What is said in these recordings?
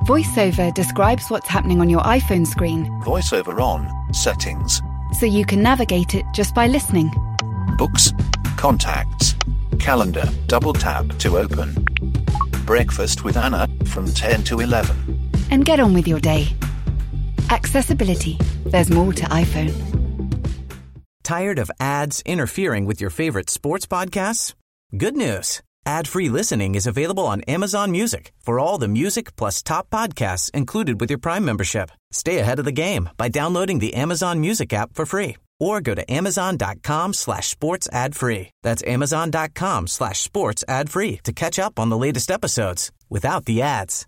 VoiceOver describes what's happening on your iPhone screen. VoiceOver on, settings. So you can navigate it just by listening. Books, contacts, calendar, double tap to open. Breakfast with Anna from 10 to 11. And get on with your day. Accessibility. There's more to iPhone. Tired of ads interfering with your favorite sports podcasts? Good news. Ad-free listening is available on Amazon Music for all the music plus top podcasts included with your Prime membership. Stay ahead of the game by downloading the Amazon Music app for free or go to amazon.com/sports ad free. That's amazon.com/sports ad free to catch up on the latest episodes without the ads.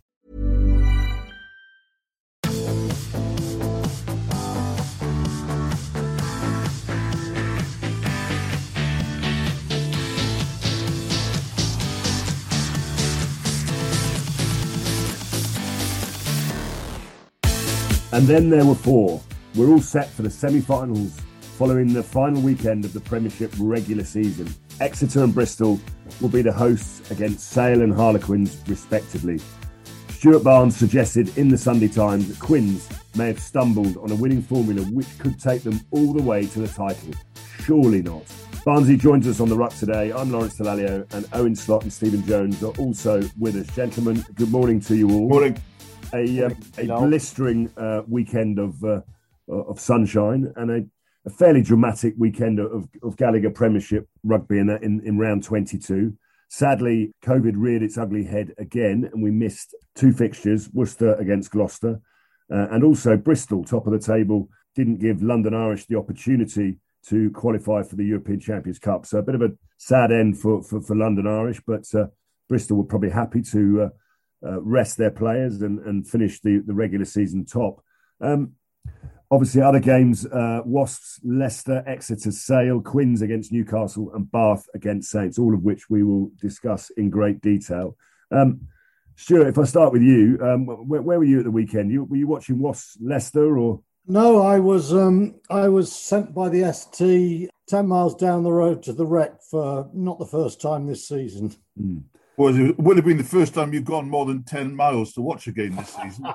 And then there were four. We're all set for the semi-finals following the final weekend of the Premiership regular season. Exeter and Bristol will be the hosts against Sale and Harlequins, respectively. Stuart Barnes suggested in the Sunday Times that Quins may have stumbled on a winning formula which could take them all the way to the title. Surely not. Barnesy joins us on the ruck today. I'm Lawrence Dallaglio, and Owen Slott and Stephen Jones are also with us. Gentlemen, good morning to you all. Morning. A blistering weekend of sunshine and a fairly dramatic weekend of Gallagher Premiership rugby in round 22. Sadly, COVID reared its ugly head again, and we missed two fixtures: Worcester against Gloucester, and also Bristol, top of the table, didn't give London Irish the opportunity to qualify for the European Champions Cup. So a bit of a sad end for London Irish, but Bristol were probably happy to rest their players and finish the regular season top. Obviously, other games, Wasps, Leicester, Exeter, Sale, Quins against Newcastle and Bath against Saints, all of which we will discuss in great detail. Stuart, if I start with you, where were you at the weekend? Were you watching Wasps, Leicester or...? No, I was sent by the ST 10 miles down the road to the Rec for not the first time this season. Well, it would have been the first time you've gone more than 10 miles to watch a game this season.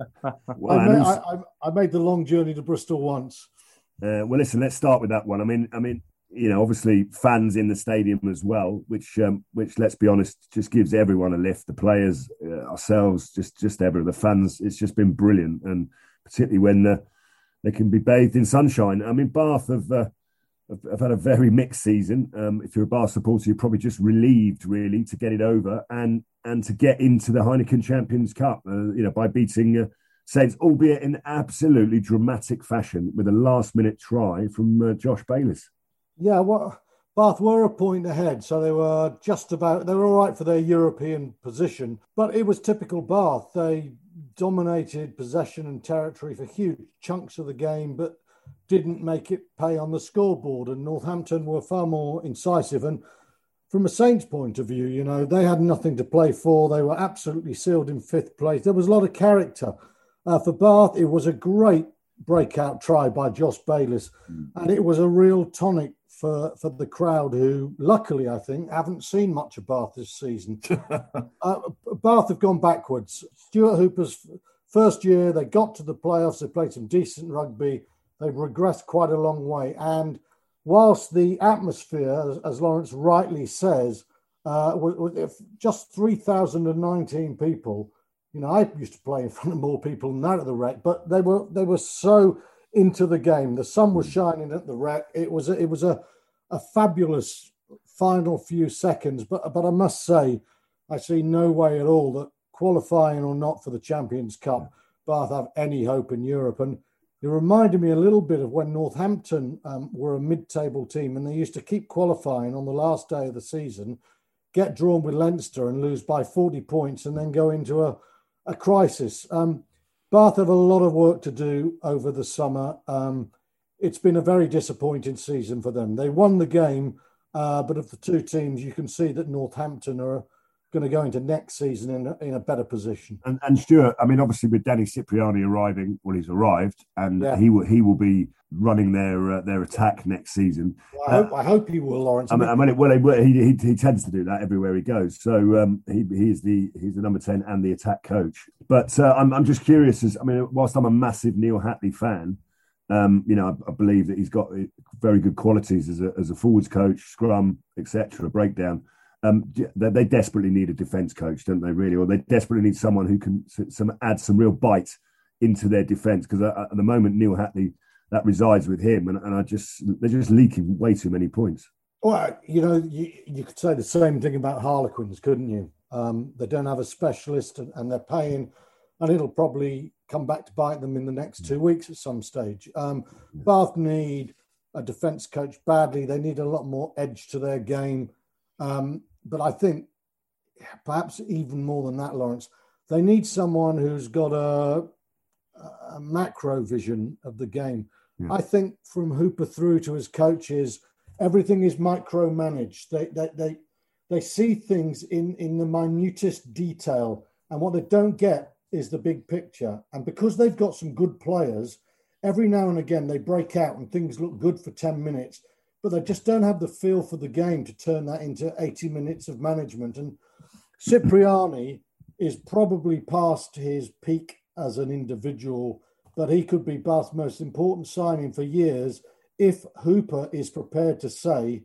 I made the long journey to Bristol once. Well, listen, let's start with that one. I mean, you know, obviously fans in the stadium as well, which let's be honest, just gives everyone a lift. The players, ourselves, just everyone. The fans. It's just been brilliant, and particularly when they can be bathed in sunshine. I mean, Bath have had a very mixed season. If you're a Bath supporter, you're probably just relieved, really, to get it over and to get into the Heineken Champions Cup, by beating Saints, albeit in absolutely dramatic fashion with a last-minute try from Josh Bayliss. Yeah, well, Bath were a point ahead, so they were all right for their European position, but it was typical Bath. They dominated possession and territory for huge chunks of the game, but didn't make it pay on the scoreboard, and Northampton were far more incisive. And from a Saints point of view, you know, they had nothing to play for. They were absolutely sealed in fifth place. There was a lot of character. For Bath, it was a great breakout try by Josh Bayliss, and it was a real tonic for the crowd who, luckily, I think, haven't seen much of Bath this season. Bath have gone backwards. Stuart Hooper's first year, they got to the playoffs, they played some decent rugby. They've regressed quite a long way. And whilst the atmosphere, as Lawrence rightly says, just 3,019 people, you know, I used to play in front of more people than that at the Rec, but they were so into the game. The sun was shining at the Rec. It was a fabulous final few seconds. But I must say, I see no way at all that, qualifying or not for the Champions Cup, Bath have any hope in Europe. And it reminded me a little bit of when Northampton were a mid-table team and they used to keep qualifying on the last day of the season, get drawn with Leinster and lose by 40 points and then go into a crisis. Bath have a lot of work to do over the summer. It's been a very disappointing season for them. They won the game, but of the two teams, you can see that Northampton are going to go into next season in a better position. And Stuart, I mean, obviously with Danny Cipriani arriving, well, he's arrived, and he will be running their attack next season. Well, I hope he will, Lawrence. He tends to do that everywhere he goes. So he's the number 10 and the attack coach. But I'm just curious. Whilst I'm a massive Neil Hatley fan, I believe that he's got very good qualities as a forwards coach, scrum, etc., breakdown. They desperately need a defence coach, don't they? Really, or they desperately need someone who can add some real bite into their defence. Because at the moment, Neil Hatley, that resides with him, and they're just leaking way too many points. Well, you could say the same thing about Harlequins, couldn't you? They don't have a specialist, and they're paying, and it'll probably come back to bite them in the next 2 weeks at some stage. Bath need a defence coach badly. They need a lot more edge to their game. But I think perhaps even more than that, Lawrence, they need someone who's got a macro vision of the game. Yeah. I think from Hooper through to his coaches, everything is micromanaged. They see things in the minutest detail, and what they don't get is the big picture. And because they've got some good players, every now and again they break out and things look good for 10 minutes, but they just don't have the feel for the game to turn that into 80 minutes of management. And Cipriani is probably past his peak as an individual, but he could be Bath's most important signing for years if Hooper is prepared to say,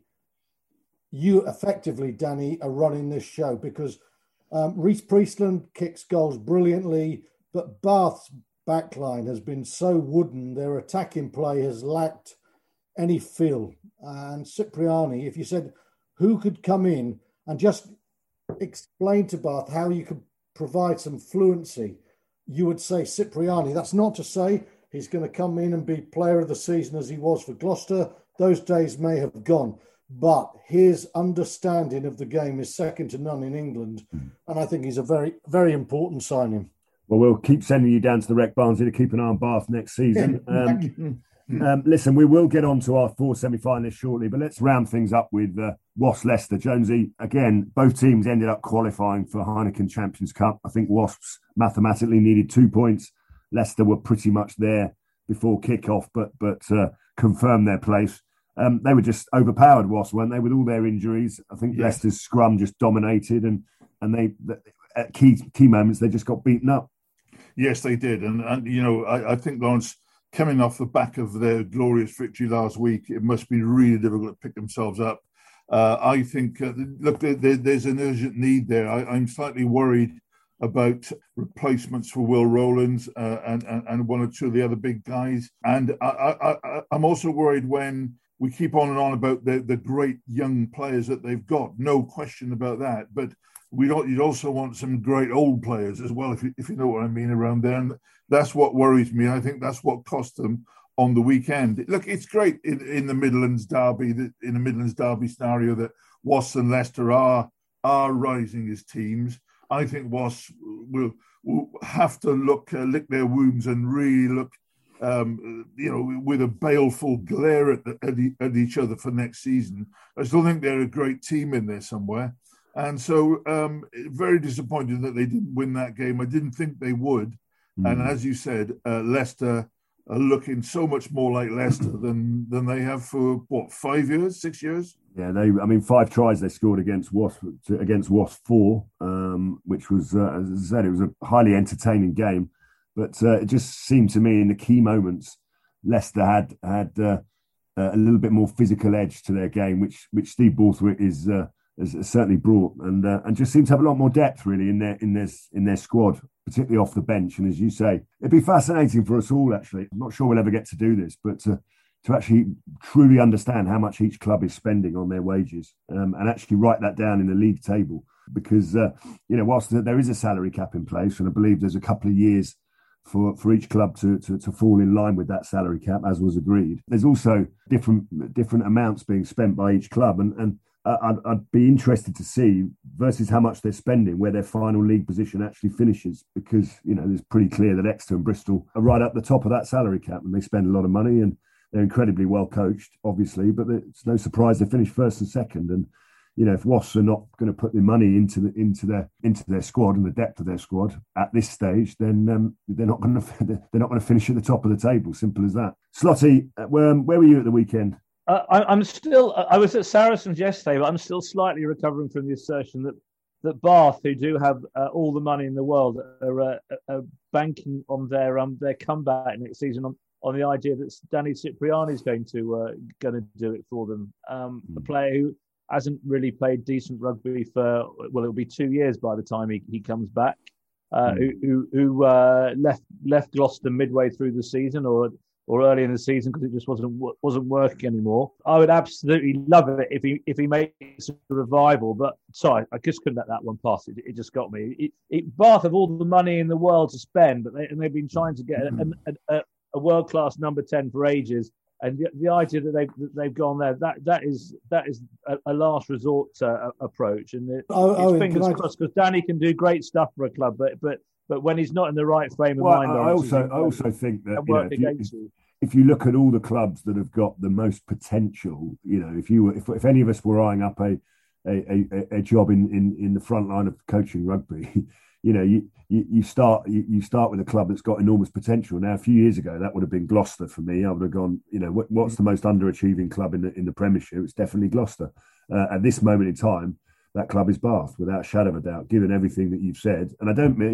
you effectively, Danny, are running this show, because Reece Priestland kicks goals brilliantly, but Bath's backline has been so wooden, their attacking play has lacked any feel. And Cipriani, if you said who could come in and just explain to Bath how you could provide some fluency, you would say Cipriani. That's not to say he's going to come in and be player of the season as he was for Gloucester. Those days may have gone. But his understanding of the game is second to none in England. And I think he's a very, very important signing. Well, we'll keep sending you down to the Rec Barnsley to keep an eye on Bath next season. Listen, we will get on to our 4 semi-finalists shortly, but let's round things up with Wasps Leicester. Jonesy, again, both teams ended up qualifying for Heineken Champions Cup. I think Wasps mathematically needed 2 points. Leicester were pretty much there before kick-off, but confirmed their place. They were just overpowered, Wasps, weren't they, with all their injuries? I think Leicester's scrum just dominated, and they at key moments they just got beaten up. Yes, they did, and I think, Lawrence, coming off the back of their glorious victory last week, it must be really difficult to pick themselves up. I think, look, there's an urgent need there. I'm slightly worried about replacements for Will Rowlands and one or two of the other big guys, and I'm also worried when we keep on and on about the great young players that they've got. No question about that. But you'd also want some great old players as well, if you know what I mean, around there. And that's what worries me. I think that's what cost them on the weekend. Look, it's great in the Midlands derby, in the Midlands derby scenario, that Wasps and Leicester are rising as teams. I think Wasps will have to lick their wounds and really look, with a baleful glare at each other for next season. I still think they're a great team in there somewhere. And so very disappointed that they didn't win that game. I didn't think they would. And as you said, Leicester are looking so much more like Leicester than they have for, 5 years, 6 years? Yeah, 5 tries they scored against Wasps 4, which was, as I said, it was a highly entertaining game. But it just seemed to me in the key moments, Leicester had a little bit more physical edge to their game, which Steve Borthwick has certainly brought, and just seemed to have a lot more depth really in their squad, particularly off the bench. And as you say, it'd be fascinating for us all. Actually, I'm not sure we'll ever get to do this, but to actually truly understand how much each club is spending on their wages, and actually write that down in the league table, because whilst there is a salary cap in place, and I believe there's a couple of years for each club to fall in line with that salary cap, as was agreed. There's also different amounts being spent by each club, and I'd be interested to see versus how much they're spending, where their final league position actually finishes, because it's pretty clear that Exeter and Bristol are right up the top of that salary cap, and they spend a lot of money, and they're incredibly well coached, obviously, but it's no surprise they finish first and second. And if Wasps are not going to put the money into their squad and the depth of their squad at this stage, then they're not going to finish at the top of the table. Simple as that. Slotty, where were you at the weekend? I'm still. I was at Saracens yesterday, but I'm still slightly recovering from the assertion that Bath, who do have all the money in the world, are banking on their comeback next season on the idea that Danny Cipriani is going to do it for them. A player who hasn't really played decent rugby for, well, it'll be 2 years by the time he comes back. Who left Gloucester midway through the season or early in the season because it just wasn't working anymore. I would absolutely love it if he makes a revival. But sorry, I just couldn't let that one pass. It just got me. Bath have all the money in the world to spend, but they've been trying to get a world class number 10 for ages. And the idea that they've gone there, that is a last resort approach. And it's fingers crossed because Danny can do great stuff for a club, but when he's not in the right frame of mind, I also think that if you look at all the clubs that have got the most potential, if any of us were eyeing up a job in the front line of coaching rugby, you start with a club that's got enormous potential. Now, a few years ago, that would have been Gloucester for me. I would have gone, what's the most underachieving club in the Premiership? It's definitely Gloucester. At this moment in time, that club is Bath, without a shadow of a doubt, given everything that you've said. And I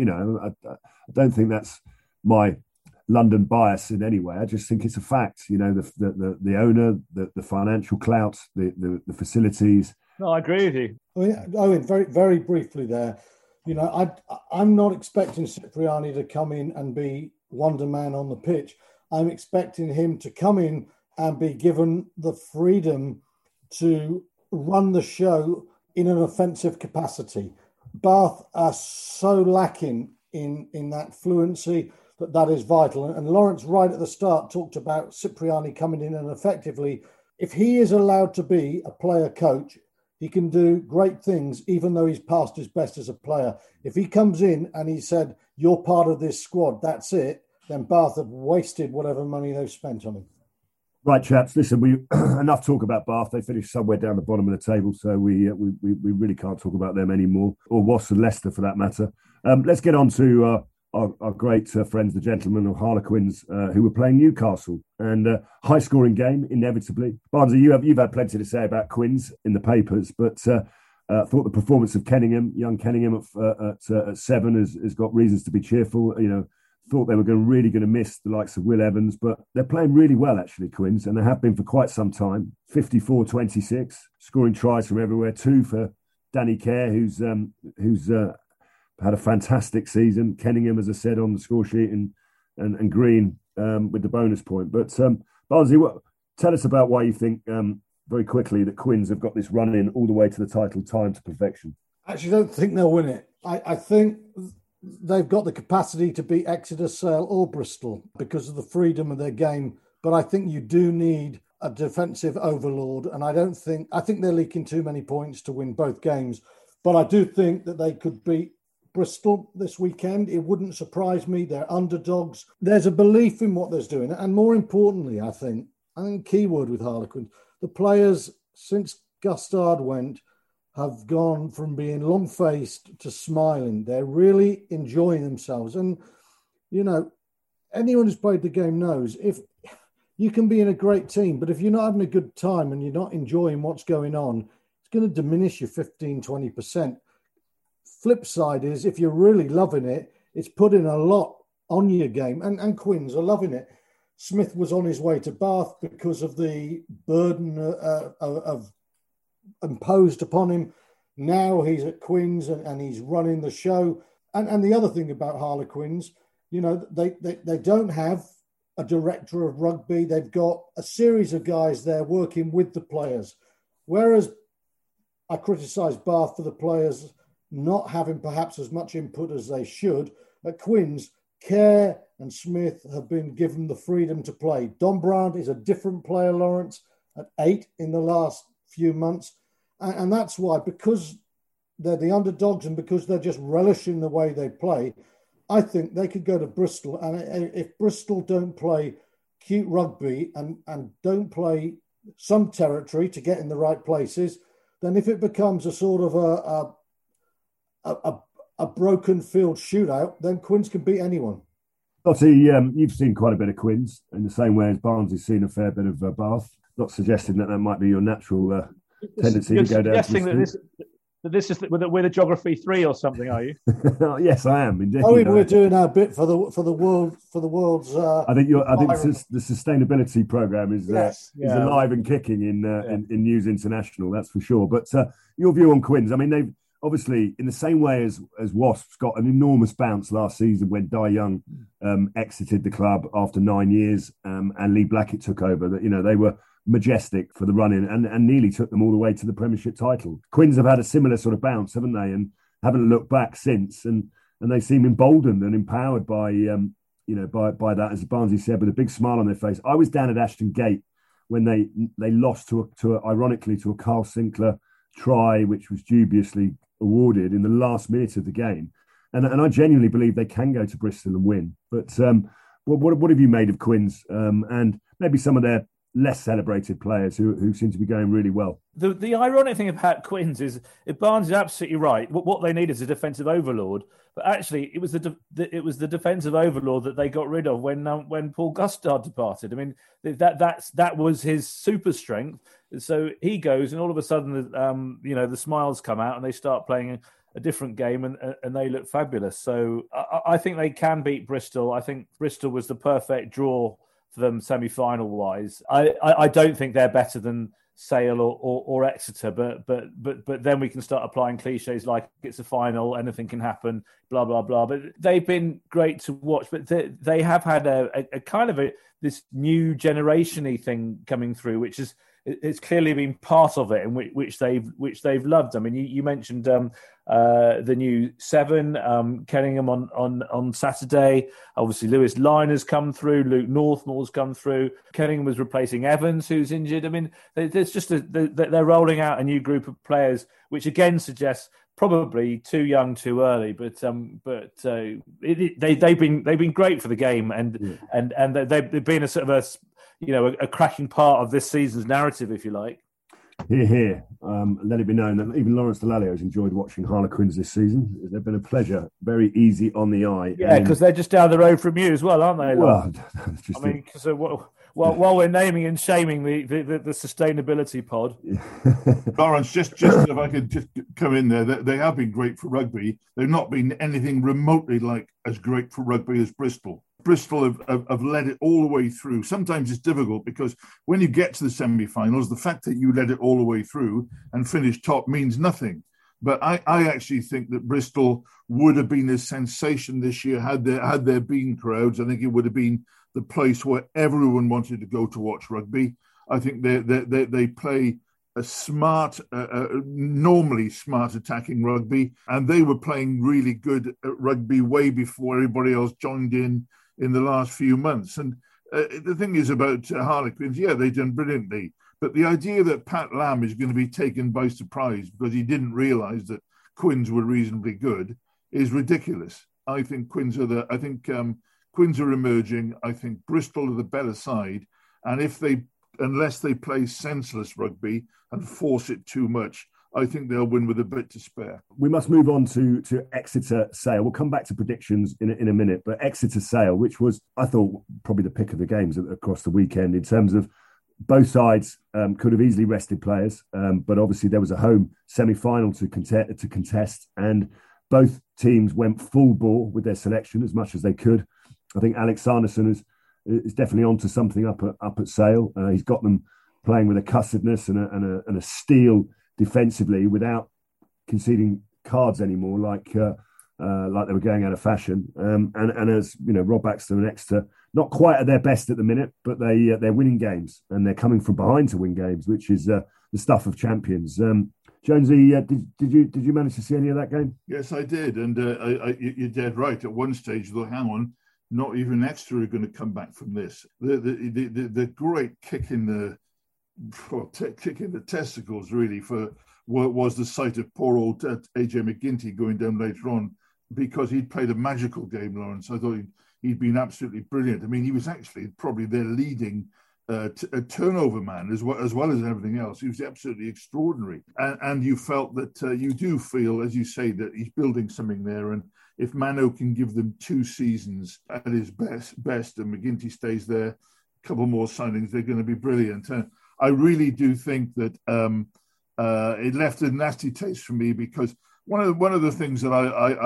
don't think that's my London bias in any way. I just think it's a fact. The owner, the financial clout, the facilities. No, I agree with you. Owen, very, very briefly there. I'm not expecting Cipriani to come in and be Wonder Man on the pitch. I'm expecting him to come in and be given the freedom to run the show in an offensive capacity. Bath are so lacking in that fluency that is vital. And Lawrence, right at the start, talked about Cipriani coming in and effectively, if he is allowed to be a player coach, he can do great things, even though he's past his best as a player. If he comes in and he said, you're part of this squad, that's it, then Bath have wasted whatever money they've spent on him. Right, chaps, listen, we enough talk about Bath. They finished somewhere down the bottom of the table, so we really can't talk about them anymore, or Wasps and Leicester for that matter. Let's get on to our great friends, the gentlemen of Harlequins, who were playing Newcastle, and high-scoring game, inevitably. Barnsley, you've had plenty to say about Quins in the papers, but thought the performance of young Kenningham at 7 has got reasons to be cheerful. Thought they were really going to miss the likes of Will Evans, but they're playing really well, actually, Quins, and they have been for quite some time. 54-26, scoring tries from everywhere. 2 for Danny Kerr, who's had a fantastic season. Kenningham, as I said, on the score sheet, and Green with the bonus point. But Barnsley, tell us about why you think very quickly that Quins have got this run in all the way to the title, time to perfection. I actually don't think they'll win it. I think they've got the capacity to beat Exeter, Sale or Bristol because of the freedom of their game. But I think you do need a defensive overlord. And I think they're leaking too many points to win both games. But I do think that they could beat Bristol this weekend. It wouldn't surprise me. They're underdogs. There's a belief in what they're doing. And more importantly, I think keyword with Harlequins, the players since Gustard went have gone from being long-faced to smiling. They're really enjoying themselves. And, anyone who's played the game knows if you can be in a great team, but if you're not having a good time and you're not enjoying what's going on, it's going to diminish your 15-20%. Flip side is if you're really loving it, it's putting a lot on your game. And Quins are loving it. Smith was on his way to Bath because of the burden of imposed upon him. Now he's at Quins and he's running the show. And the other thing about Harlequins, they don't have a director of rugby. They've got a series of guys there working with the players. Whereas I criticise Bath for the players not having perhaps as much input as they should, at Quins, Kerr and Smith have been given the freedom to play. Don Brandt is a different player, Lawrence, at 8 in the last few months. And that's why, because they're the underdogs and because they're just relishing the way they play, I think they could go to Bristol. And if Bristol don't play cute rugby and don't play some territory to get in the right places, then if it becomes a sort of a broken field shootout, then Quins can beat anyone. Lottie, you've seen quite a bit of Quins in the same way as Barnsley's seen a fair bit of Bath. Not suggesting that might be your natural tendency to go down to the this is we're a geography 3 or something, are you? Yes, I am indeed. Oh, we're doing our bit for the world's. I think the sustainability program is alive and kicking in News International. That's for sure. But your view on Quins? I mean, they've obviously, in the same way as Wasps got an enormous bounce last season when Dai Young exited the club after 9 years and Lee Blackett took over. That they were majestic for the run-in and nearly took them all the way to the Premiership title. Quins have had a similar sort of bounce, haven't they? And haven't looked back since. And they seem emboldened and empowered by by that, as Barnsley said, with a big smile on their face. I was down at Ashton Gate when they lost ironically to a Carl Sinclair try, which was dubiously awarded in the last minute of the game. And I genuinely believe they can go to Bristol and win. But what have you made of Quins and maybe some of their less celebrated players who seem to be going really well? The ironic thing about Quins is, if Barnes is absolutely right, what they need is a defensive overlord. But actually, it was the defensive overlord that they got rid of when Paul Gustard departed. I mean, that was his super strength. So he goes, and all of a sudden, the smiles come out, and they start playing a different game, and they look fabulous. So I think they can beat Bristol. I think Bristol was the perfect draw for them semi-final wise. I don't think they're better than Sale or Exeter, but then we can start applying cliches like it's a final, anything can happen, blah blah blah. But they've been great to watch. But they have had a kind of this new generation-y thing coming through, which is. It's clearly been part of it, and which they've loved. I mean, you mentioned the new 7, Kenningham on Saturday. Obviously, Lewis Liner's come through. Luke Northmore's come through. Kenningham was replacing Evans, who's injured. I mean, there's just they're rolling out a new group of players, which again suggests probably too young, too early. But they've been great for the game, and they've been a sort of a cracking part of this season's narrative, if you like. Here. Let it be known that even Lawrence Dallaglio has enjoyed watching Harlequins this season. They've been a pleasure, very easy on the eye. Yeah, because they're just down the road from you as well, aren't they? Well, while we're naming and shaming the sustainability pod. Lawrence, just if I could just come in there, they have been great for rugby. They've not been anything remotely like as great for rugby as Bristol. Bristol have led it all the way through. Sometimes it's difficult because when you get to the semi-finals, the fact that you led it all the way through and finished top means nothing. But I actually think that Bristol would have been a sensation this year had there been crowds. I think it would have been the place where everyone wanted to go to watch rugby. I think they play a smart, normally smart attacking rugby, and they were playing really good rugby way before everybody else joined in the last few months. And the thing is about Harlequins, they've done brilliantly. But the idea that Pat Lam is going to be taken by surprise because he didn't realise that Quins were reasonably good is ridiculous. I think Quins are emerging. I think Bristol are the better side. And unless they play senseless rugby and force it too much, I think they'll win with a bit to spare. We must move on to Exeter Sale. We'll come back to predictions in a minute, but Exeter Sale, which was, I thought, probably the pick of the games across the weekend in terms of both sides could have easily rested players, but obviously there was a home semi-final to contest, and both teams went full bore with their selection as much as they could. I think Alex Sanderson is definitely onto something up at Sale. He's got them playing with a cussedness and a steel defensively without conceding cards anymore, like they were going out of fashion. And as you know, Rob Baxter and Exeter not quite at their best at the minute, but they're winning games and they're coming from behind to win games, which is the stuff of champions. Jonesy, did you manage to see any of that game? Yes, I did, and you're dead right. At one stage, though, hang on, not even Exeter are going to come back from this. The great kick in the testicles, really, was the sight of poor old AJ McGinty going down later on, because he'd played a magical game, Lawrence. I thought he'd been absolutely brilliant. I mean, he was actually probably their leading turnover man as well as everything else. He was absolutely extraordinary, and you felt that you do feel, as you say, that he's building something there. And if Mano can give them 2 seasons at his best, and McGinty stays there, a couple more signings, they're going to be brilliant. I really do think that it left a nasty taste for me, because one of the things that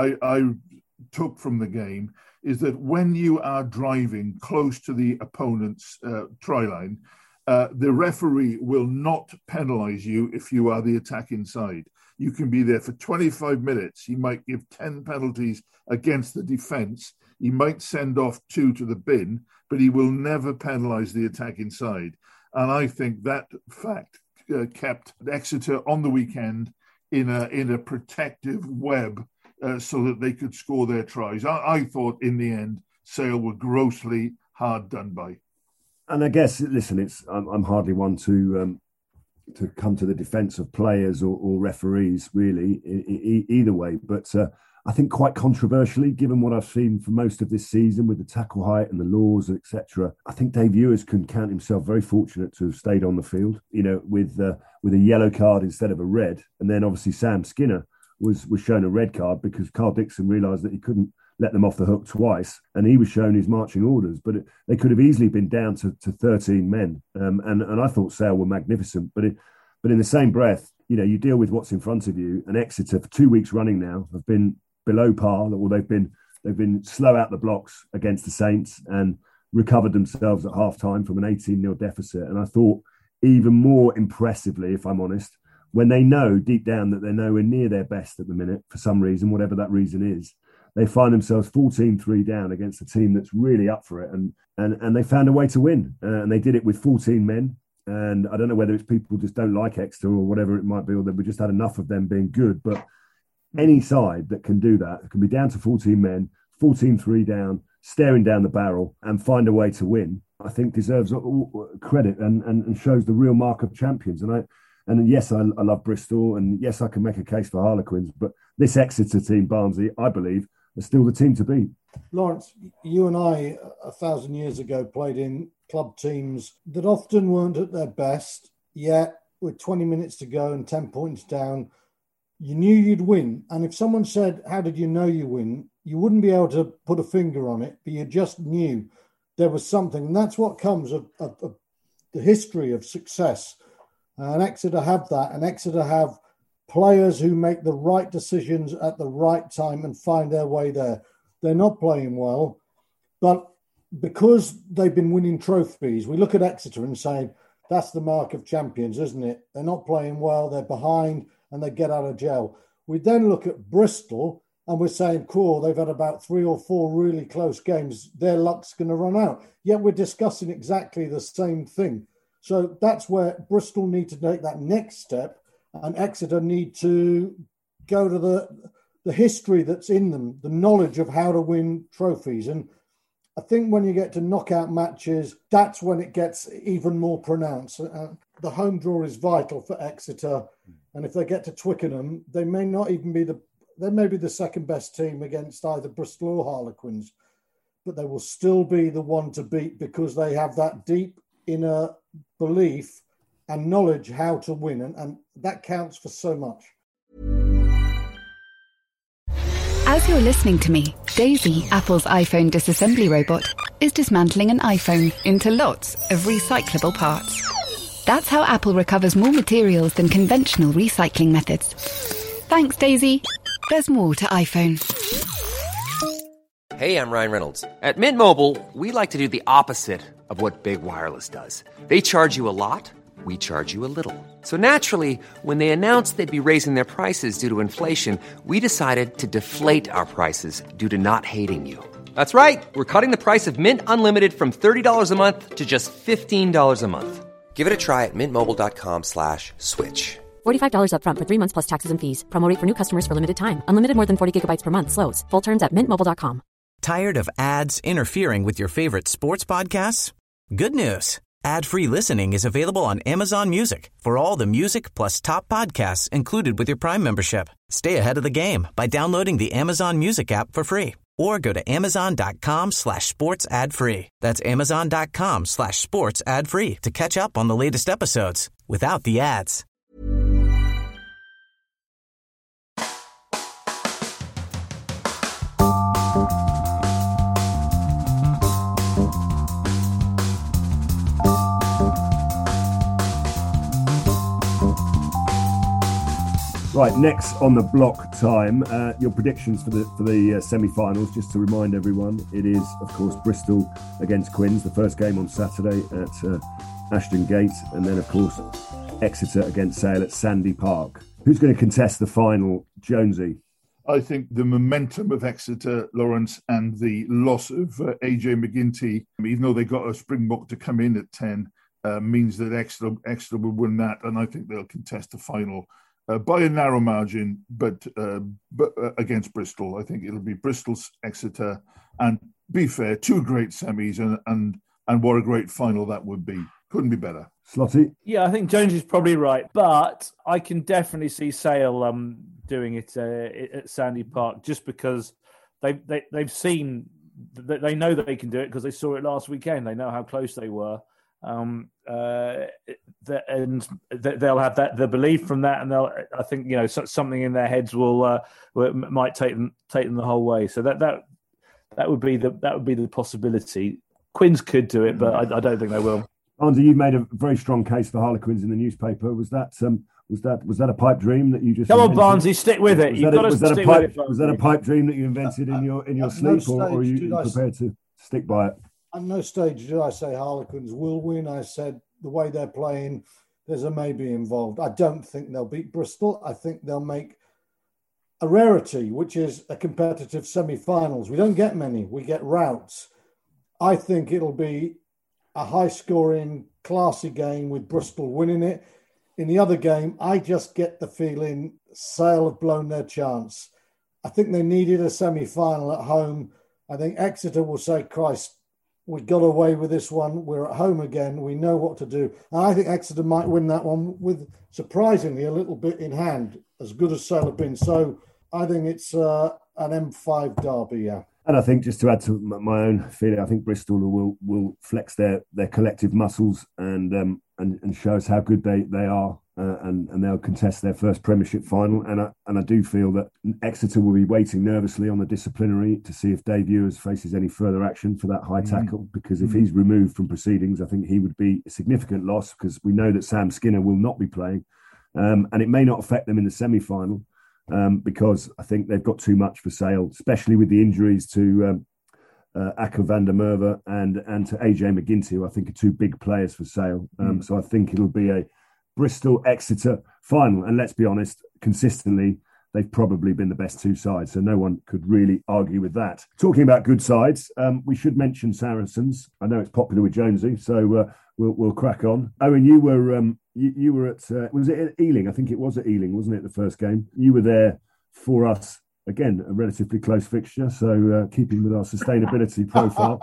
I took from the game is that when you are driving close to the opponent's try line, the referee will not penalise you if you are the attacking side. You can be there for 25 minutes. He might give 10 penalties against the defence. He might send off 2 to the bin, but he will never penalise the attacking side. And I think that fact kept Exeter on the weekend in a protective web, so that they could score their tries. I thought in the end, Sale were grossly hard done by. And I guess, listen, I'm hardly one to come to the defence of players or referees, really, either way. But I think quite controversially, given what I've seen for most of this season with the tackle height and the laws, etc., I think Dave Ewers can count himself very fortunate to have stayed on the field, with a yellow card instead of a red. And then obviously Sam Skinner was shown a red card because Carl Dixon realised that he couldn't let them off the hook twice, and he was shown his marching orders. But they could have easily been down to 13 men, and I thought Sale were magnificent. But in the same breath, you deal with what's in front of you. And Exeter for 2 weeks running now have been below par, or they've been slow out the blocks against the Saints and recovered themselves at half time from an 18-0 deficit. And I thought even more impressively, if I'm honest, when they know deep down that they're nowhere near their best at the minute, for some reason, whatever that reason is, they find themselves 14-3 down against a team that's really up for it. And they found a way to win. And they did it with 14 men. And I don't know whether it's people just don't like Exeter or whatever it might be, or that we just had enough of them being good. But any side that can do that, can be down to 14 men, 14-3 down, staring down the barrel and find a way to win, I think deserves credit and shows the real mark of champions. And yes, I love Bristol, and yes, I can make a case for Harlequins, but this Exeter team, Barnsley, I believe, are still the team to beat. Lawrence, you and I, 1,000 years ago, played in club teams that often weren't at their best, yet with 20 minutes to go and 10 points down, you knew you'd win. And if someone said, how did you know you win? You wouldn't be able to put a finger on it, but you just knew there was something. And that's what comes of the history of success. And Exeter have that. And Exeter have players who make the right decisions at the right time and find their way there. They're not playing well, but because they've been winning trophies, we look at Exeter and say, that's the mark of champions, isn't it? They're not playing well, they're behind, and they get out of jail. We then look at Bristol and we're saying, cool, they've had about 3 or 4 really close games. Their luck's going to run out. Yet we're discussing exactly the same thing. So that's where Bristol need to take that next step, and Exeter need to go to the history that's in them, the knowledge of how to win trophies. And I think when you get to knockout matches, that's when it gets even more pronounced. The home draw is vital for Exeter. And if they get to Twickenham, they may not even be they may be the second best team against either Bristol or Harlequins, but they will still be the one to beat because they have that deep inner belief and knowledge how to win. And that counts for so much. As you're listening to me, Daisy, Apple's iPhone disassembly robot, is dismantling an iPhone into lots of recyclable parts. That's how Apple recovers more materials than conventional recycling methods. Thanks, Daisy. There's more to iPhone. Hey, I'm Ryan Reynolds. At Mint Mobile, we like to do the opposite of what Big Wireless does. They charge you a lot. We charge you a little. So naturally, when they announced they'd be raising their prices due to inflation, we decided to deflate our prices due to not hating you. That's right. We're cutting the price of Mint Unlimited from $30 a month to just $15 a month. Give it a try at mintmobile.com/switch. $45 up front for 3 months plus taxes and fees. Promo rate for new customers for limited time. Unlimited more than 40 gigabytes per month. Slows full terms at mintmobile.com. Tired of ads interfering with your favorite sports podcasts? Good news. Ad-free listening is available on Amazon Music for all the music plus top podcasts included with your Prime membership. Stay ahead of the game by downloading the Amazon Music app for free or go to amazon.com/sports ad free. That's amazon.com/sports ad free to catch up on the latest episodes without the ads. Right, next on the block time, your predictions for the semi-finals. Just to remind everyone, it is, of course, Bristol against Quins, the first game on Saturday at Ashton Gate, and then, of course, Exeter against Sale at Sandy Park. Who's going to contest the final, Jonesy? I think the momentum of Exeter, Lawrence, and the loss of AJ McGinty, even though they got a Springbok to come in at 10, means that Exeter will win that, and I think they'll contest the final. By a narrow margin, but against Bristol. I think it'll be Bristol's Exeter, and be fair, two great semis, and what a great final that would be. Couldn't be better. Slotty? Yeah, I think Jones is probably right, but I can definitely see Sale doing it at Sandy Park, just because they've seen that they know that they can do it because they saw it last weekend. They know how close they were. And they'll have the belief from that, and I think something in their heads might take them the whole way. So that would be the possibility. Quins could do it, but I don't think they will. Andy, you made a very strong case for Harlequins in the newspaper. Was that a pipe dream that you just? Come on, Barnsley, stick with it. Was that a pipe dream that you invented in your sleep, or are you prepared to stick by it? At no stage did I say Harlequins will win. I said the way they're playing, there's a maybe involved. I don't think they'll beat Bristol. I think they'll make a rarity, which is a competitive semi-finals. We don't get many. We get routes. I think it'll be a high-scoring, classy game with Bristol winning it. In the other game, I just get the feeling Sale have blown their chance. I think they needed a semi-final at home. I think Exeter will say, Christ, we got away with this one. We're at home again. We know what to do. And I think Exeter might win that one with, surprisingly, a little bit in hand, as good as Sale have been. So I think it's an M5 derby, yeah. And I think, just to add to my own feeling, I think Bristol will flex their collective muscles and show us how good they are, and they'll contest their first Premiership final. And I do feel that Exeter will be waiting nervously on the disciplinary to see if Dave Ewers faces any further action for that high tackle, because if he's removed from proceedings, I think he would be a significant loss, because we know that Sam Skinner will not be playing, and it may not affect them in the semi-final. Because I think they've got too much for Sale, especially with the injuries to Akker van der Merwe and to AJ McGinty, who I think are two big players for Sale. So I think it'll be a Bristol-Exeter final. And let's be honest, consistently, they've probably been the best two sides. So no one could really argue with that. Talking about good sides, we should mention Saracens. I know it's popular with Jonesy, so we'll crack on. Owen, you were at, was it at Ealing? I think it was at Ealing, wasn't it, the first game? You were there for us, again, a relatively close fixture, so keeping with our sustainability profile.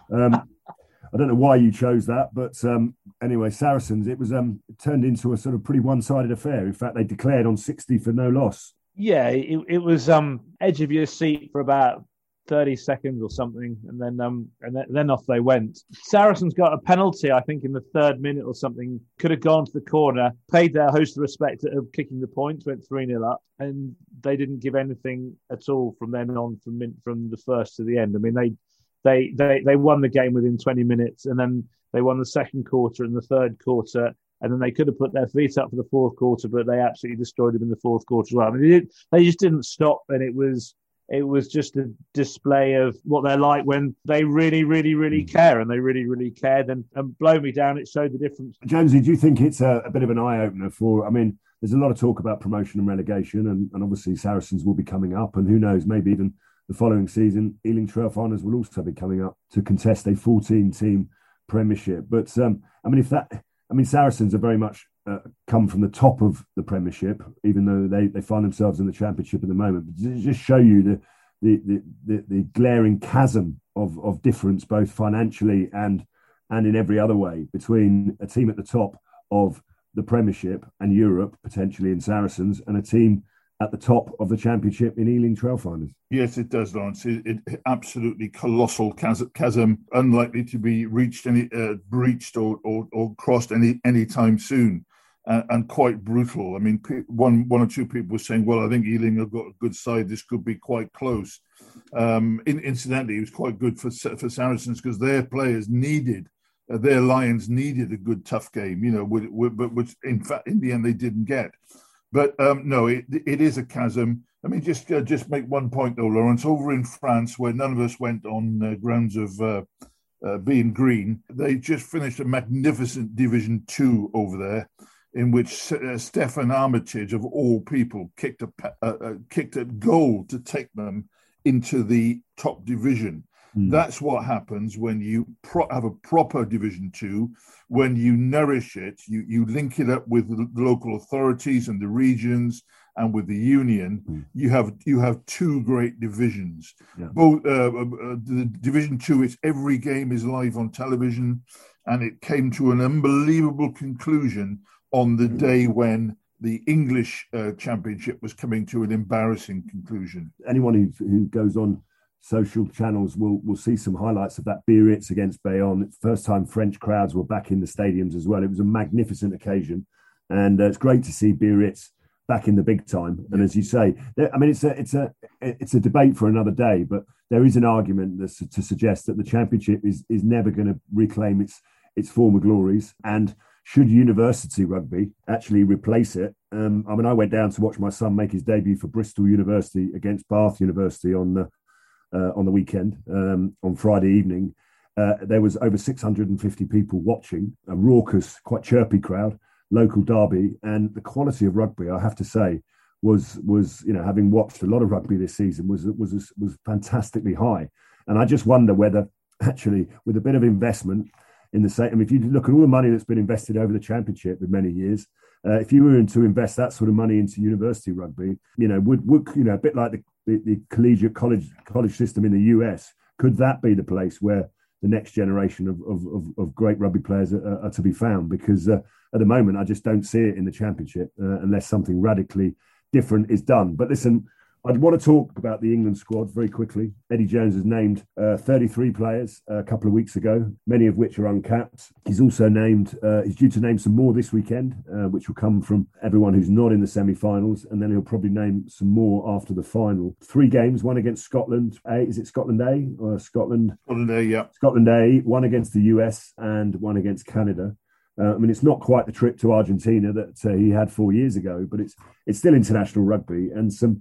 I don't know why you chose that, but anyway, Saracens, it was turned into a sort of pretty one-sided affair. In fact, they declared on 60 for no loss. Yeah, it was edge of your seat for about 30 seconds or something, and then off they went. Saracens got a penalty, I think, in the 3rd minute or something. Could have gone to the corner, paid their host the respect of kicking the points, went 3-0 up, and they didn't give anything at all from then on, from the first to the end. I mean, they won the game within 20 minutes, and then they won the second quarter and the third quarter. And then they could have put their feet up for the fourth quarter, but they absolutely destroyed them in the fourth quarter as well. I mean, they just didn't stop, and it was just a display of what they're like when they really, really, really care, and they really, really cared. And blow me down, it showed the difference. Jonesy, do you think it's a bit of an eye-opener for, I mean, there's a lot of talk about promotion and relegation, and obviously Saracens will be coming up, and who knows, maybe even the following season, Ealing Trailfinders will also be coming up to contest a 14-team Premiership. But, Saracens are very much come from the top of the Premiership, even though they find themselves in the Championship at the moment. But to just show you the glaring chasm of difference, both financially and in every other way, between a team at the top of the Premiership and Europe, potentially in Saracens, and a team at the top of the championship in Ealing Trailfinders. Yes, it does, Lawrence. It absolutely colossal chasm, unlikely to be reached breached or crossed any time soon, and quite brutal. I mean, one or two people were saying, "Well, I think Ealing have got a good side. This could be quite close." Incidentally, it was quite good for Saracens because their players needed. Their Lions needed a good, tough game, but which in fact, in the end, they didn't get. But no, it is a chasm. I mean, just make one point though, Lawrence. Over in France, where none of us went on grounds of being green, they just finished a magnificent Division 2 over there, in which Stefan Armitage, of all people, kicked a goal to take them into the top division. That's what happens when you have a proper Division 2, when you nourish it, you link it up with the local authorities and the regions and with the union. You have two great divisions. Yeah. Both the Division 2, it's every game is live on television, and it came to an unbelievable conclusion on the day when the English Championship was coming to an embarrassing conclusion. Anyone who goes on social channels will see some highlights of that Biarritz against Bayonne. First time French crowds were back in the stadiums as well. It was a magnificent occasion, and it's great to see Biarritz back in the big time. And as you say, I mean, it's a debate for another day, but there is an argument to suggest that the championship is never going to reclaim its former glories. And should university rugby actually replace it? I mean, I went down to watch my son make his debut for Bristol University against Bath University on the weekend, on Friday evening. There was over 650 people watching, a raucous, quite chirpy crowd, local derby, and the quality of rugby, I have to say, was having watched a lot of rugby this season, was fantastically high. And I just wonder whether actually, with a bit of investment in the same, I mean, if you look at all the money that's been invested over the championship in many years, if you were to invest that sort of money into university rugby, would a bit like the collegiate college system in the US, could that be the place where the next generation of great rugby players are to be found? Because at the moment, I just don't see it in the championship unless something radically different is done. But listen, I'd want to talk about the England squad very quickly. Eddie Jones has named 33 players a couple of weeks ago, many of which are uncapped. He's also he's due to name some more this weekend, which will come from everyone who's not in the semi-finals, and then he'll probably name some more after the final. 3 games, one against Scotland A, is it Scotland A or Scotland? Scotland A, yeah. Scotland A, one against the US and one against Canada. I mean, it's not quite the trip to Argentina that he had 4 years ago, but it's still international rugby, and some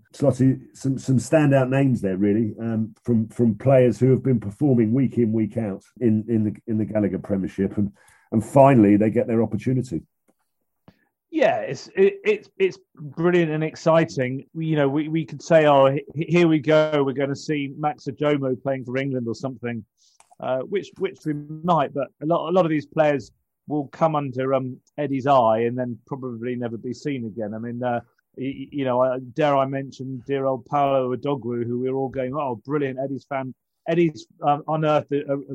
standout names there, really, from players who have been performing week in, week out in the Gallagher Premiership, and finally they get their opportunity. Yeah, it's brilliant and exciting. We could say, oh, here we go, we're going to see Max Ajomo playing for England or something, which we might, but a lot of these players will come under Eddie's eye and then probably never be seen again. I mean, dare I mention dear old Paolo Adogwu, who we're all going, oh, brilliant, Eddie's unearthed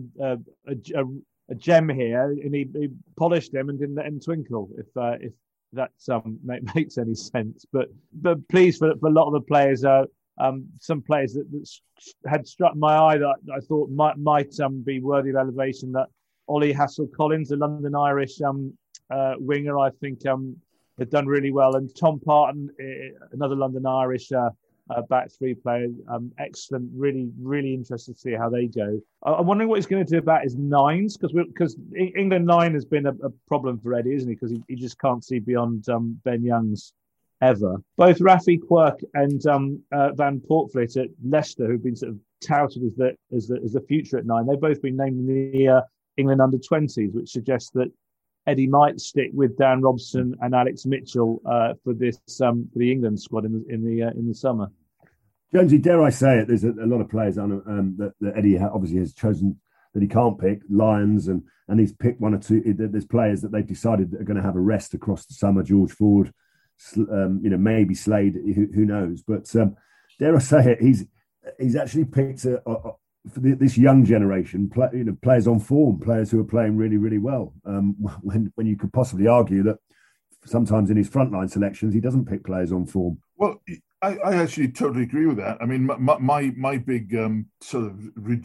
a gem here, and he polished him and didn't let him twinkle, if that makes any sense. But please, for a lot of the players, some players that had struck my eye that I thought might be worthy of elevation, that Ollie Hassel-Collins, the London Irish winger, I think had done really well. And Tom Parton, another London Irish back 3 player, excellent. Really, really interested to see how they go. I'm wondering what he's going to do about his nines, because England 9 has been a problem for Eddie, isn't he? Because he just can't see beyond Ben Youngs ever. Both Rafi Quirk and Van Portfleet at Leicester, who've been sort of touted as the future at 9, they've both been named in the England under-20s, which suggests that Eddie might stick with Dan Robson and Alex Mitchell for the England squad in the summer. Jonesy, dare I say it? There's a lot of players that Eddie obviously has chosen that he can't pick. Lions, and he's picked 1 or 2. There's players that they've decided are going to have a rest across the summer. George Ford, maybe Slade, who knows? But dare I say it? He's actually picked for this young generation, players on form, players who are playing really, really well. When you could possibly argue that sometimes in his frontline selections, he doesn't pick players on form. Well, I actually totally agree with that. I mean, my big sort of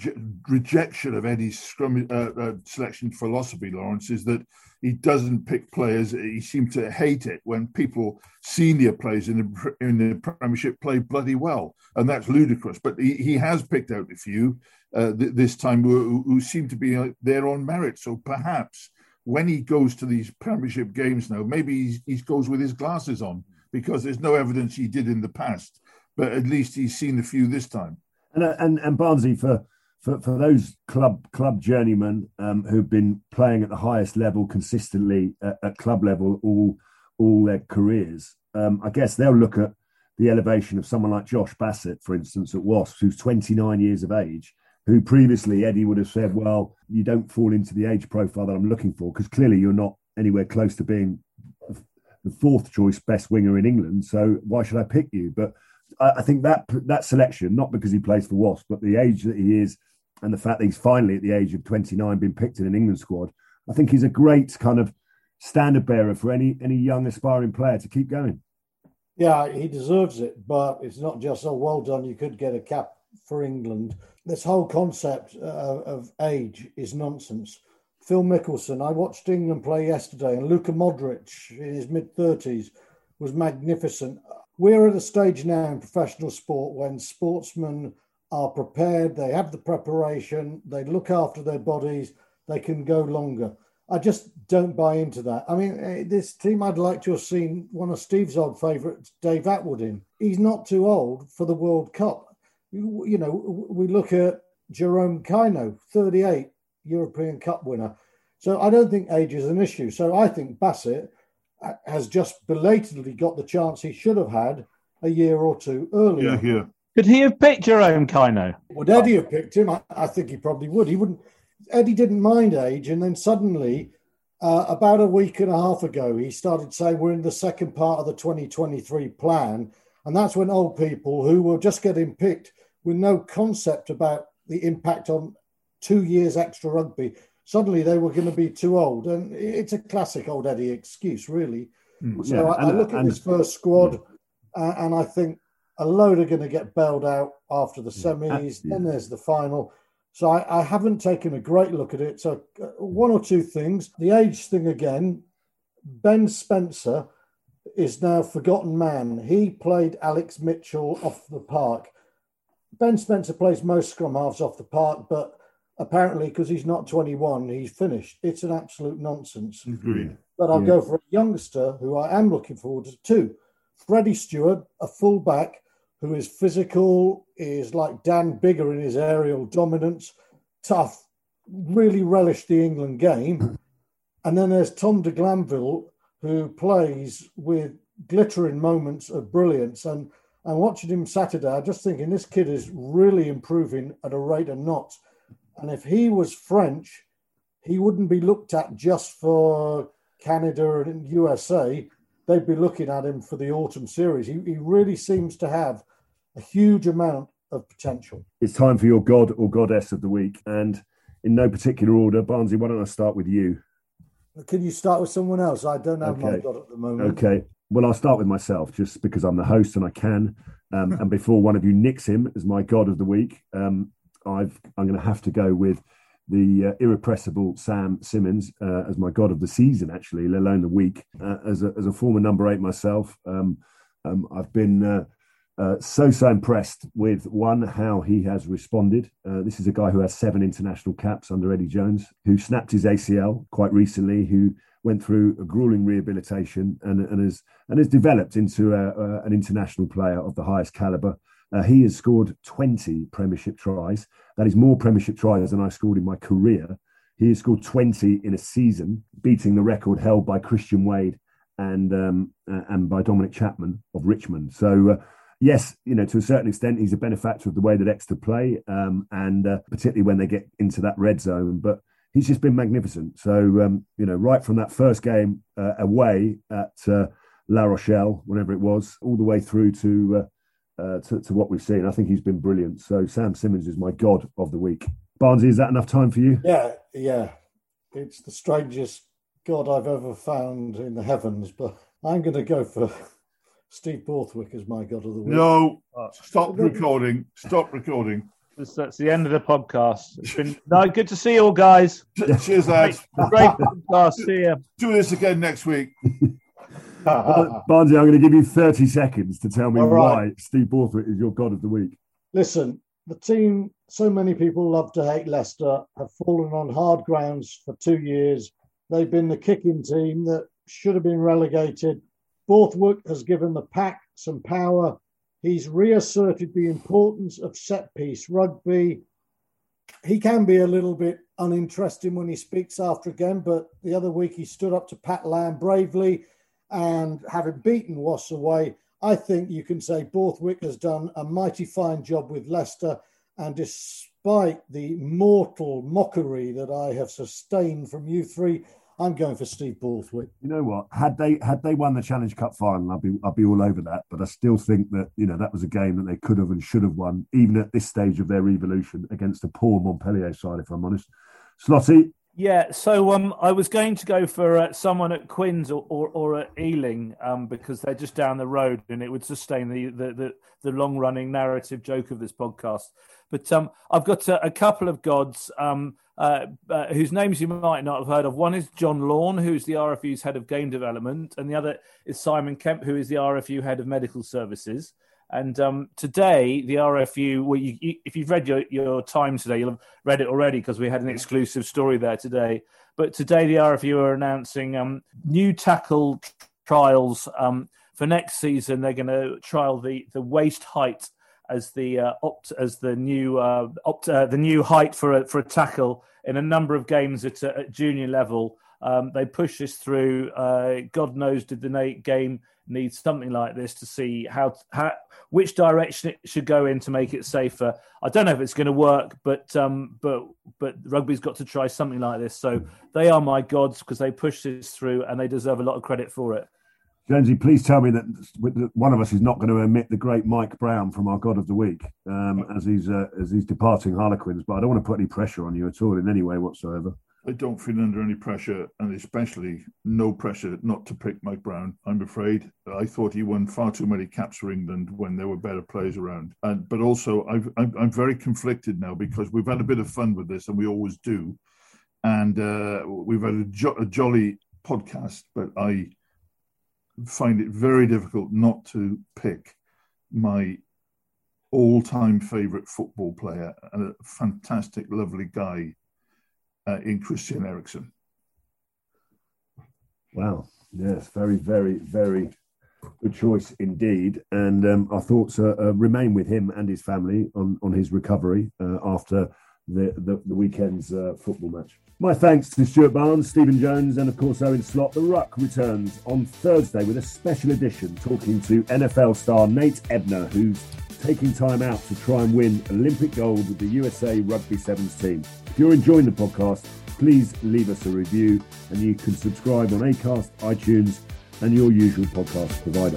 rejection of Eddie's selection philosophy, Lawrence, is that he doesn't pick players. He seems to hate it when people, senior players in the Premiership, play bloody well, and that's ludicrous. But he has picked out a few this time who seem to be there on merit. So perhaps when he goes to these Premiership games now, maybe he goes with his glasses on, because there's no evidence he did in the past, but at least he's seen a few this time. And Barnsley, for those club journeymen who've been playing at the highest level consistently at club level all their careers, I guess they'll look at the elevation of someone like Josh Bassett, for instance, at Wasps, who's 29 years of age, who previously Eddie would have said, well, you don't fall into the age profile that I'm looking for, because clearly you're not anywhere close to being the fourth choice best winger in England, so why should I pick you? But I think that selection, not because he plays for Wasps, but the age that he is and the fact that he's finally at the age of 29 been picked in an England squad, I think he's a great kind of standard bearer for any young aspiring player to keep going. Yeah, he deserves it, but it's not just, oh, well done, you could get a cap for England. This whole concept of age is nonsense. Phil Mickelson, I watched England play yesterday, and Luka Modric in his mid-30s was magnificent. We're at a stage now in professional sport when sportsmen are prepared, they have the preparation, they look after their bodies, they can go longer. I just don't buy into that. I mean, this team, I'd like to have seen one of Steve's old favourites, Dave Atwood, in. He's not too old for the World Cup. You know, we look at Jerome Kaino, 38, European Cup winner. So I don't think age is an issue. So I think Bassett has just belatedly got the chance he should have had a year or two earlier. Yeah. Could he have picked Jerome Kaino? Would Eddie have picked him? I think he probably would. He wouldn't. Eddie didn't mind age, and then suddenly, about a week and a half ago, he started saying we're in the second part of the 2023 plan, and that's when old people who were just getting picked with no concept about the impact on 2 years extra rugby, suddenly they were going to be too old. And it's a classic old Eddie excuse, really. So I look at this first squad and I think a load are going to get bailed out after the semis. Then there's the final. So I haven't taken a great look at it. So one or two things. The age thing again, Ben Spencer is now forgotten man. He played Alex Mitchell off the park. Ben Spencer plays most scrum halves off the park, but apparently because he's not 21, he's finished. It's an absolute nonsense. Agreed. But I'll go for a youngster who I am looking forward to too. Freddie Stewart, a fullback who is physical, is like Dan Bigger in his aerial dominance, tough, really relished the England game. And then there's Tom de Glanville, who plays with glittering moments of brilliance. And watching him Saturday, I'm just thinking this kid is really improving at a rate of knots. And if he was French, he wouldn't be looked at just for Canada and USA. They'd be looking at him for the autumn series. He really seems to have a huge amount of potential. It's time for your god or goddess of the week. And in no particular order, Barnsley, why don't I start with you? Can you start with someone else? I don't have my god at the moment. Okay. Well, I'll start with myself just because I'm the host and I can. And before one of you nicks him as my god of the week, I'm going to have to go with the irrepressible Sam Simmonds as my god of the season, actually, let alone the week. As a former number 8 myself, I've been so impressed with how he has responded. This is a guy who has 7 international caps under Eddie Jones, who snapped his ACL quite recently, who went through a grueling rehabilitation and has developed into an international player of the highest caliber. He has scored 20 Premiership tries. That is more Premiership tries than I scored in my career. He has scored 20 in a season, beating the record held by Christian Wade and by Dominic Chapman of Richmond. So, yes, to a certain extent, he's a benefactor of the way that Exeter play, and particularly when they get into that red zone. But he's just been magnificent. So, right from that first game away at La Rochelle, whenever it was, all the way through to what we've seen, I think he's been brilliant. So Sam Simmonds is my god of the week. Barnsley, is that enough time for you? Yeah. It's the strangest god I've ever found in the heavens, but I'm going to go for Steve Borthwick as my God of the Week. No, stop recording. Stop recording. That's the end of the podcast. It's been good to see you all, guys. Cheers, lads. Great podcast. See you. Do this again next week. Barnsley, I'm going to give you 30 seconds to tell me why Steve Borthwick is your God of the Week. Listen, the team, so many people love to hate Leicester, have fallen on hard grounds for 2 years. They've been the kicking team that should have been relegated. Borthwick has given the pack some power. He's reasserted the importance of set-piece rugby. He can be a little bit uninteresting when he speaks after a game, but the other week he stood up to Pat Lam bravely, and having beaten Wasps away, I think you can say Borthwick has done a mighty fine job with Leicester, and despite the mortal mockery that I have sustained from you three, I'm going for Steve Borthwick. You know what? Had they won the Challenge Cup final, I'd be all over that. But I still think that that was a game that they could have and should have won, even at this stage of their evolution, against a poor Montpellier side, if I'm honest. Slotty. Yeah, so I was going to go for someone at Quins or at Ealing because they're just down the road, and it would sustain the long running narrative joke of this podcast. But I've got a couple of gods whose names you might not have heard of. One is John Lawn, who's the RFU's head of game development, and the other is Simon Kemp, who is the RFU head of medical services. And today, the RFU, well, if you've read your Times today, you'll have read it already because we had an exclusive story there today. But today, the RFU are announcing new tackle trials for next season. They're going to trial the waist height as the new height for a tackle in a number of games at junior level. They push this through. God knows, did the game need something like this to see which direction it should go in to make it safer. I don't know if it's going to work, but rugby's got to try something like this. So they are my gods because they pushed this through, and they deserve a lot of credit for it. Jonesy, please tell me that one of us is not going to omit the great Mike Brown from our God of the Week as he's departing Harlequins. But I don't want to put any pressure on you at all in any way whatsoever. I don't feel under any pressure, and especially no pressure not to pick Mike Brown, I'm afraid. I thought he won far too many caps for England when there were better players around. But also, I'm very conflicted now because we've had a bit of fun with this, and we always do. And we've had a jolly podcast, but I find it very difficult not to pick my all-time favourite football player, and a fantastic, lovely guy, in Christian Eriksen. Wow. Yes, very, very, very good choice indeed. And our thoughts remain with him and his family on his recovery after the weekend's football match. My thanks to Stuart Barnes, Stephen Jones, and of course Owen Slot. The Ruck returns on Thursday with a special edition talking to NFL star Nate Ebner, who's taking time out to try and win Olympic gold with the USA Rugby Sevens team. If you're enjoying the podcast, please leave us a review, and you can subscribe on Acast, iTunes, and your usual podcast provider.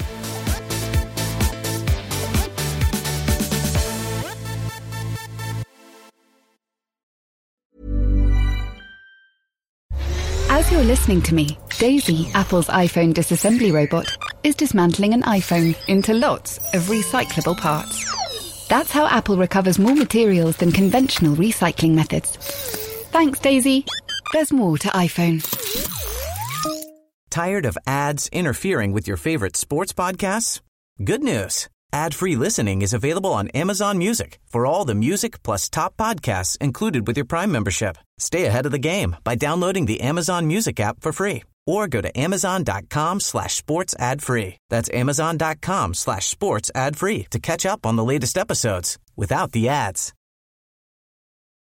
As you're listening to me, Daisy, Apple's iPhone disassembly robot, is dismantling an iPhone into lots of recyclable parts. That's how Apple recovers more materials than conventional recycling methods. Thanks, Daisy. There's more to iPhone. Tired of ads interfering with your favorite sports podcasts? Good news. Ad-free listening is available on Amazon Music for all the music plus top podcasts included with your Prime membership. Stay ahead of the game by downloading the Amazon Music app for free, or go to amazon.com/sports ad free. That's amazon.com/sports ad free to catch up on the latest episodes without the ads.